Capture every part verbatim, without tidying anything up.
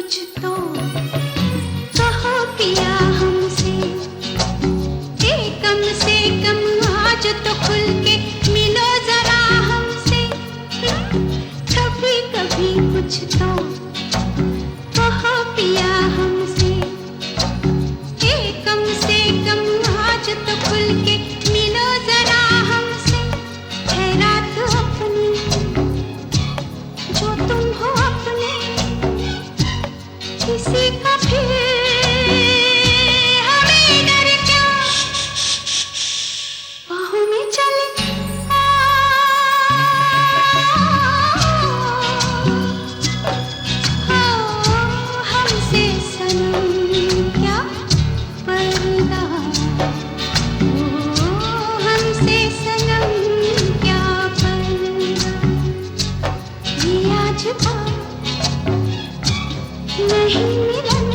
कुछ तो कहो पिया हमसे, कि कम से कम आज तो खुल के मिलो जरा हमसे। कभी कभी कुछ तो कहो पिया हमसे, कि कम से कम आज तो खुल के मिलो जरा हमसे। है रात अपनी जो तुम हो अपने, किसी का फिर हमें डर क्या, बाहों में चले हमसे सनम क्या पर्दा, हमसे सनम क्या पर्दा। ये आज था नहीं मिलन,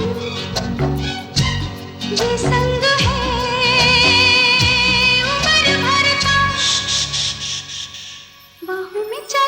ये संग है उम्र भर का, बाहों में चले